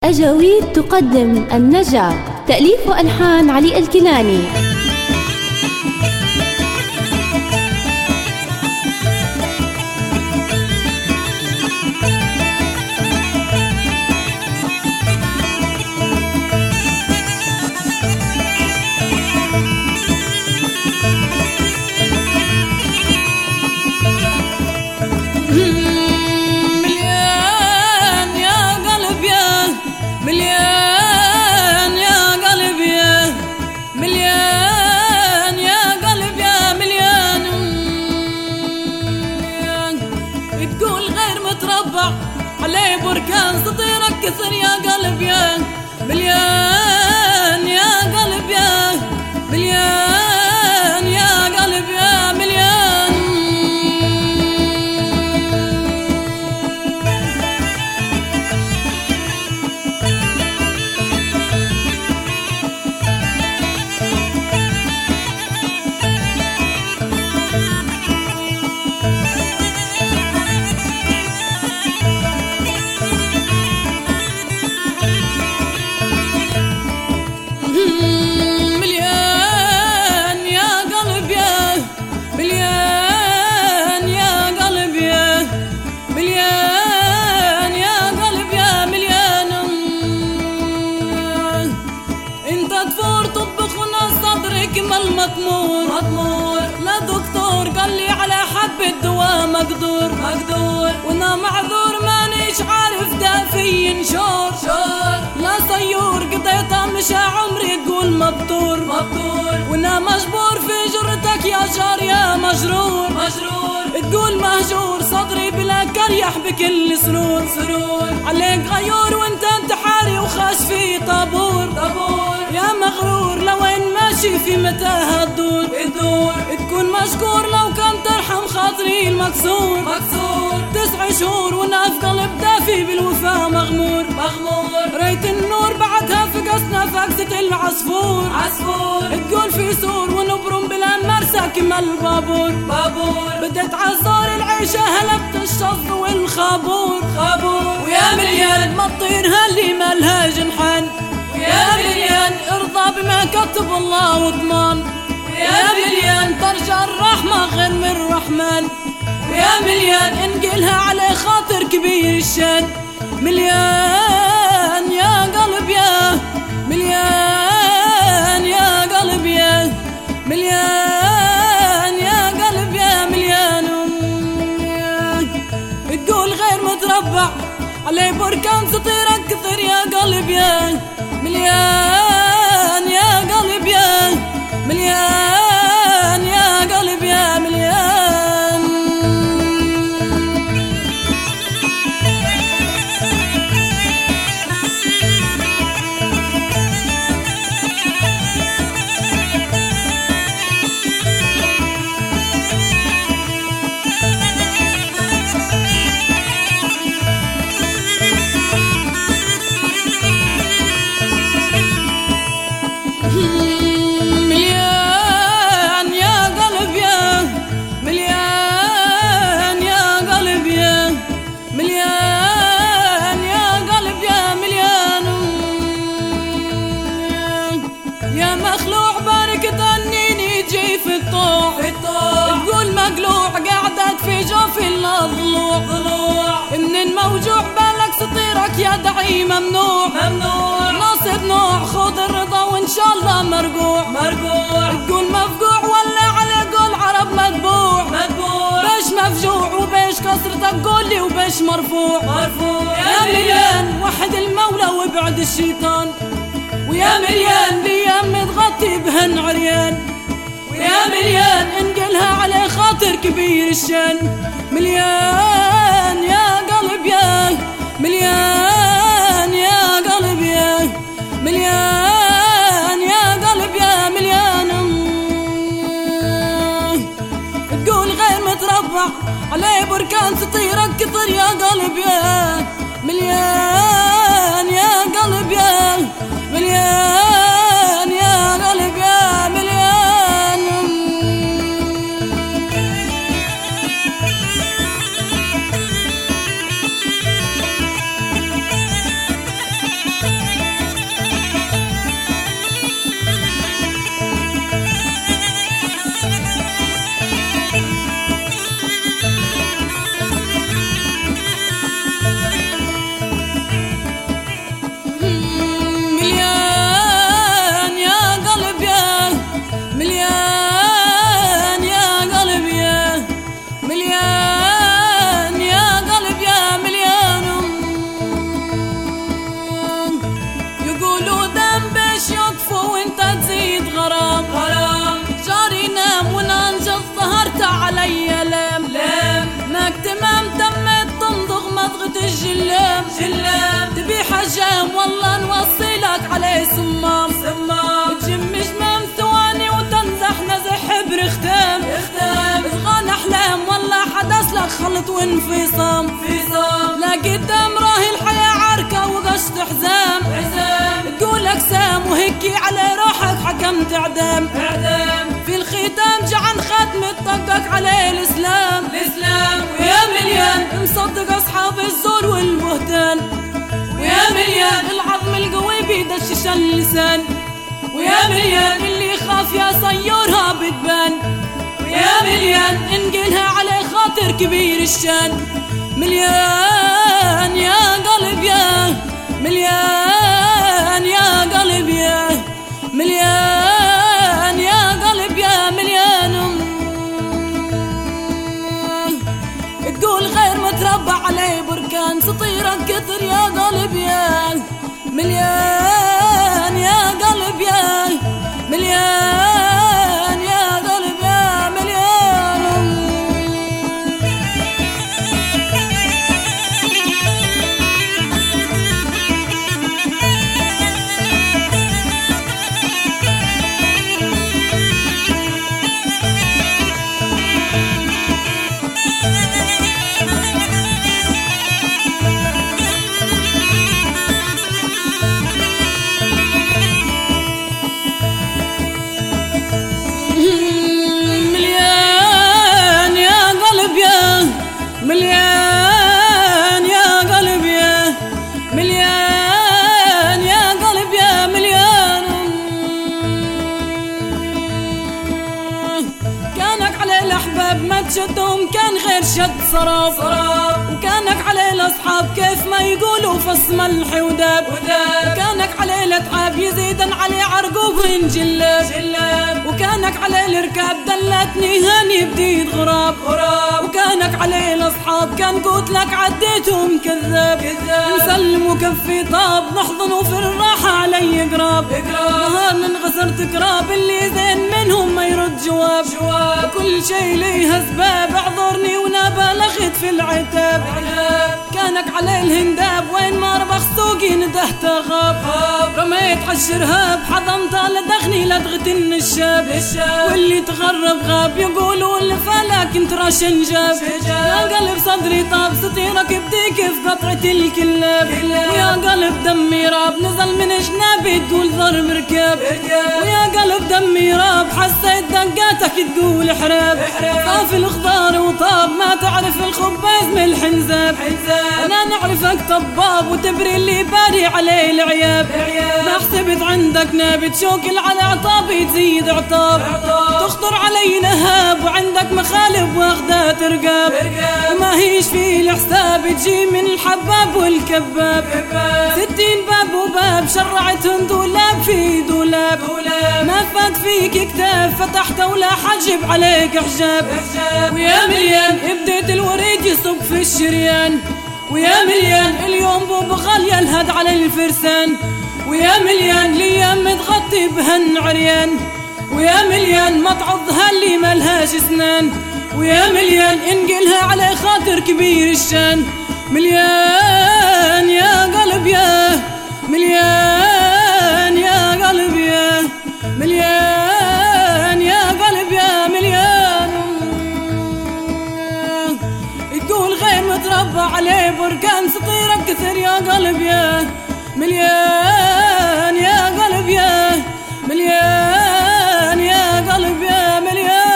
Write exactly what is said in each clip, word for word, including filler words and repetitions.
أجاويد تقدم النجاة، تأليف وألحان علي الكيلاني. علي بركان سطيرك كثر يا قلب يا مليان، يا قلب يا مليان، يا قلب يا مليان. مطمور مطمور لا دكتور قال لي على حبة دواء مقدور مقدور، وانا معذور مانيش عارف دافي ينشور شور، لا صيور قضيتها مشى عمري تقول مبتور مبتور، وانا مجبور في جرتك يا جار يا مجرور مجرور، تقول مهجور صدري بلا كريح بكل سرور سرور، عليك غيور وانت انتحاري وخاش في طابور طابور، يا مغرور لوين ماشي في متاهة تدور تدور، تكون مشكور لو كان ترحم خاطري المكسور مكسور، تسع شهور وانا في قلب دافي بالوفا مغمور مغمور، ريت النور بعدها فقسنا فقسة العصفور عصفور، تقول في سور ونبرم بلا مرسى كما البابور بابور، بدت عالزور العيشة هلبت الشظ والخابور خابور، ويا مليان ما تطير هاللي مالها جنحان، ويا مليان ارضى بما كتب الله واضمان، ويا مليان ترجى الرحمة غير من الرحمن، ويا مليان انقلها على خاطر كبير الشان، مليان يا قلب يا مليان، يا قلب يا مليان، يا قلب يا مليان. تقول غير متربع علي بركان سطيرك كثر يا قلب يا مليان، يا قلب يا مليان، يا قلب يا مليان. يا مخلوع بارك تنيني جي في الطوع في الطوع، تقول مقلوع قعدت في جوف الضلوع ضلوع، منين موجوع بالك سطيرك يا دعي ممنوع ممنوع، ناصب نوع خذ الرضا وان شاء الله مرقوع مرقوع، تقول مفقوع ولا على قول عرب مذبوع مذبوع، بيش مفجوع وبيش كسرتك قولي وبيش مرفوع مرفوع، يا مليان وحد المولى وابعد الشيطان، ويا مليان ليام متغطي بهن عريان، ويا مليان انقلها على خاطر كبير الشان، مليان يا قلب يا مليان، يا قلب يا مليان، يا قلب يا مليان. تقول غير متربع علي بركان سطيرك كثر يا قلب يا مليان، يا قلب يا مليان، يا قلب يا مليان. جلاب تبي حجام والله نوصلك عليه صمام صمام تجم جمام ثواني وتنزح نزح حبر ختام ختام تغان احلام والله حدث لك خلط وانفصام انفصام لا قدام راهي الحياة عركة وقشط حزام حزام تقول اقسام وهيكي على روحك حكمت اعدام اعدام في الختام جعن ختم طقك عليه الاسلام الاسلام ويا مليان مصدق اصحاب الزور والبهتان ويا مليان العظم القوي بيدشش اللسان ويا مليان اللي يخاف يا صيورها بتبان ويا مليان انقلها على خاطر كبير الشان مليان يا قلب يا مليان يا قلب يا مليان يا قلب يا مليان تقول غير متربع عليه بركان سطيرك كثر يا قلب يا مليان يا قلب يا مليان يا قلب يا مليان مليان يا قلب يا مليان يا قلب يا مليان كانك على الأحباب ما تشدهم كان غير شد صراب وكانك على الأصحاب كيف ما يقولوا فص ملح وداب وكانك على الأتعاب يزيدن علي عرقوب وينجلب وكانك على الركاب دلتني هاني بديد غراب وكانك عليه الاصحاب كان قلت لك عديتهم كذاب نسلم وكفي طاب نحضن وفي الراحه علي قراب نهار انغسرت كراب اللي زين منهم ما يرد جواب جواب كل شي ليه اسباب اعذرني وانا بلغت في العتاب كانك عليه الهنداب وين ما ربخ سوقي ندهت غاب رميت عالشرهاب حضنت لدغني لدغة النشاب واللي تغرب غاب يقولوا الفلك انت راشن جاب يا قلب صدري طاب سطيرك بديك في قطعة الكلاب ويا قلب دمي راب نزل من جنابي تقول ضرب ركاب ويا قلب دمي راب حسيت دقاتك تقول حراب طاف الخضار وطاب ما تعرف الخباز من الحنزاب انا نعرفك طباب وتبري اللي باري عليه العياب ما حسبت عندك نابت شوكل على عطابي تزيد عطاب تخطر علي نهاب وعندك مخالب واخدها ترقاب وما هيش في الحساب تجي من الحباب والكباب ستين باب وباب شرعتهم دولاب في دولاب ما فات فيك كتاب فتحته ولا حجب عليك حجاب ويا مليان بديت الوريد يصب في الشريان ويا مليان اليوم بو بغال يلهد على الفرسان ويا مليان ليام متغطي بهن عريان ويا مليان ما تعضها اللي ملهاش اسنان ويا مليان انقلها على خاطر كبير الشان مليان يا قلب يا مليان يا قلب يا مليان يا قلب يا مليان يقول غير متربى عليه بركان سطيرك كثر يا قلب يا مليان يا قلب يا مليان يا قلب يا مليان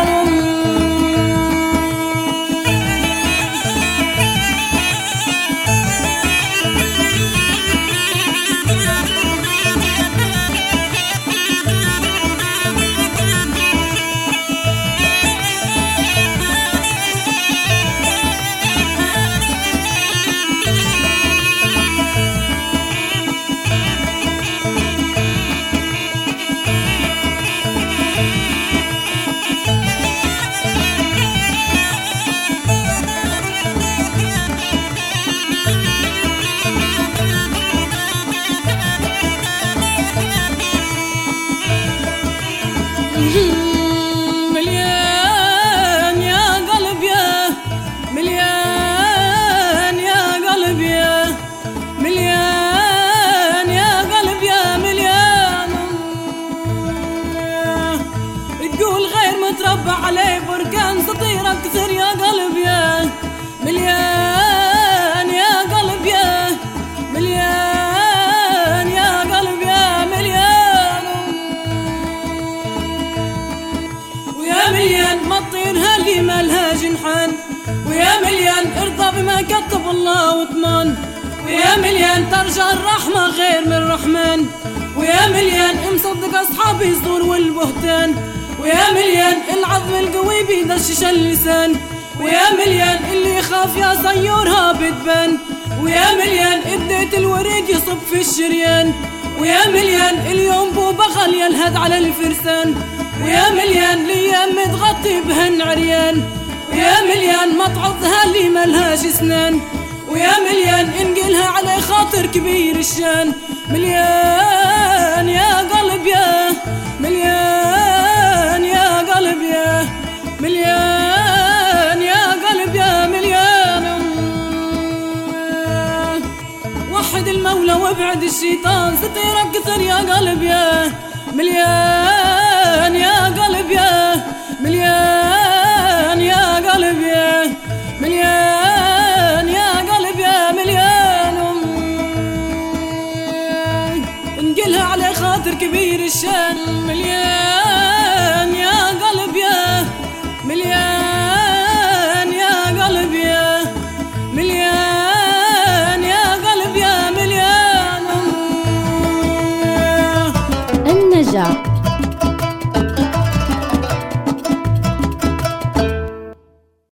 مليان يا قلب يا مليان يا قلب يا فيها بما كتب الله وطمان. ويا مليان ترجى الرحمة غير من الرحمن، ويا مليان مصدق أصحاب الزور والبهتان، ويا مليان العظم القوي بيدشش اللسان، ويا مليان اللي يخاف يا صيورها بتبان، ويا مليان اديت الوريد يصب في الشريان، ويا مليان اليوم بو بغل يلهد على الفرسان، ويا مليان ليام متغطي بهن عريان، ويا مليان مطعظها اللي ملهاش اسنان، ويا مليان انقلها على خاطر كبير الشان. مليان يا قلب يا مليان يا قلب يا مليان يا قلب يا مليان. وحد المولى وابعد الشيطان سترك كثر يا قلب يا مليان يا قلب يا مليان يا قلب يا مليان يا قلب يا مليان. انقلها على خاطر كبير الشان.